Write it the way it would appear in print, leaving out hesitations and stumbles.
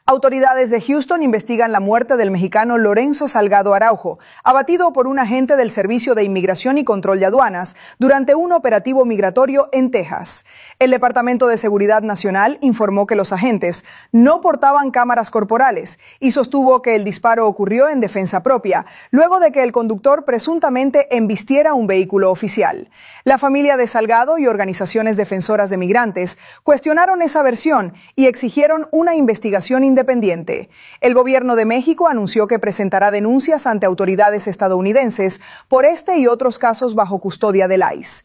Autoridades de Houston investigan la muerte del mexicano Lorenzo Salgado Araujo, abatido por un agente del Servicio de Inmigración y Control de Aduanas durante un operativo migratorio en Texas. El Departamento de Seguridad Nacional informó que los agentes no portaban cámaras corporales y sostuvo que el disparo ocurrió en defensa propia, luego de que el conductor presuntamente embistiera un vehículo oficial. La familia de Salgado y organizaciones defensoras de migrantes cuestionaron esa versión y exigieron una investigación independiente. El gobierno de México anunció que presentará denuncias ante autoridades estadounidenses por este y otros casos bajo custodia del ICE.